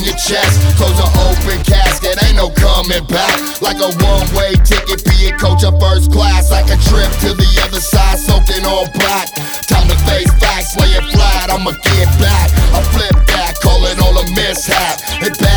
your chest. Close an open casket, ain't no coming back. Like a one-way ticket, being coach of first class. Like a trip to the other side, soaked in all black. Time to face facts, lay it flat, I'ma get back. I flip that, call it all a mishap. It back